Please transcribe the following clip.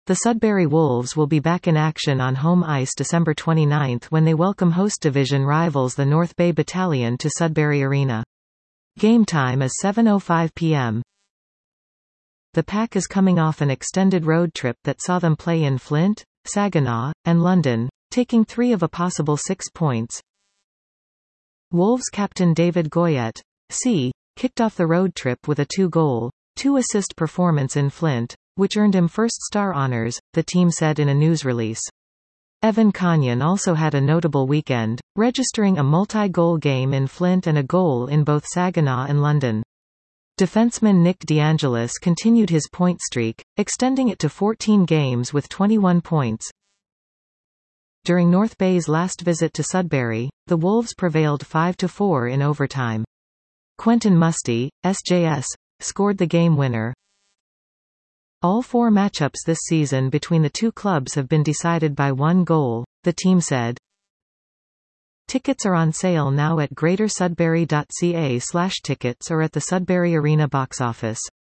The Sudbury Wolves will be back in action on home ice December 29 when they welcome host division rivals the North Bay Battalion to Sudbury Arena. Game time is 7:05 p.m. The Pack is coming off an extended road trip that saw them play in Flint, Saginaw, and London, taking 3 of a possible 6 points. Wolves captain David Goyette, kicked off the road trip with a 2-goal, 2-assist performance in Flint, which earned him first-star honors, the team said in a news release. Evan Canyon also had a notable weekend, registering a multi-goal game in Flint and a goal in both Saginaw and London. Defenseman Nick DeAngelis continued his point streak, extending it to 14 games with 21 points. During North Bay's last visit to Sudbury, the Wolves prevailed 5-4 in overtime. Quentin Musty, SJS, scored the game winner. All 4 matchups this season between the two clubs have been decided by 1 goal, the team said. Tickets are on sale now at greatersudbury.ca/tickets or at the Sudbury Arena box office.